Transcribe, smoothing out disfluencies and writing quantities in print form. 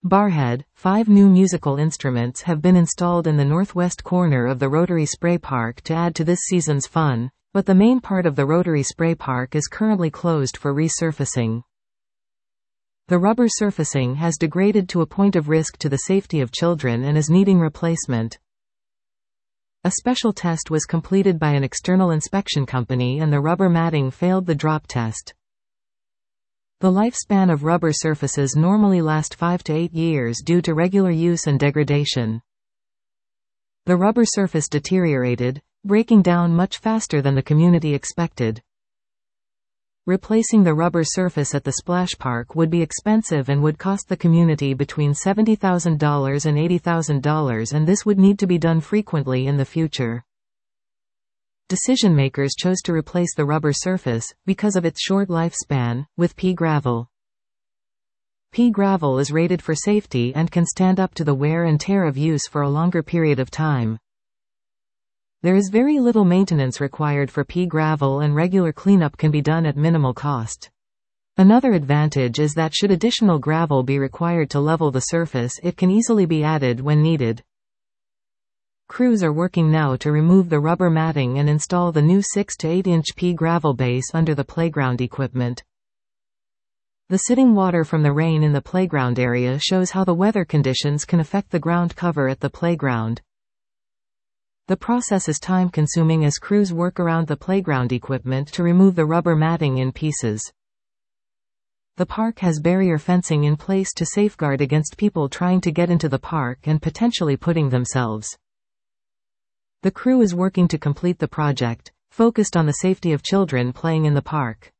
Barhead, 5 new musical instruments have been installed in the northwest corner of the Rotary Spray Park to add to this season's fun, but the main part of the Rotary Spray Park is currently closed for resurfacing. The rubber surfacing has degraded to a point of risk to the safety of children and is needing replacement. A special test was completed by an external inspection company and the rubber matting failed the drop test. The lifespan of rubber surfaces normally lasts 5 to 8 years due to regular use and degradation. The rubber surface deteriorated, breaking down much faster than the community expected. Replacing the rubber surface at the splash park would be expensive and would cost the community between $70,000 and $80,000, and this would need to be done frequently in the future. Decision-makers chose to replace the rubber surface, because of its short lifespan, with pea gravel. Pea gravel is rated for safety and can stand up to the wear and tear of use for a longer period of time. There is very little maintenance required for pea gravel and regular cleanup can be done at minimal cost. Another advantage is that should additional gravel be required to level the surface, it can easily be added when needed. Crews are working now to remove the rubber matting and install the new 6 to 8 inch pea gravel base under the playground equipment. The sitting water from the rain in the playground area shows how the weather conditions can affect the ground cover at the playground. The process is time-consuming as crews work around the playground equipment to remove the rubber matting in pieces. The park has barrier fencing in place to safeguard against people trying to get into the park and potentially putting themselves. The crew is working to complete the project, focused on the safety of children playing in the park.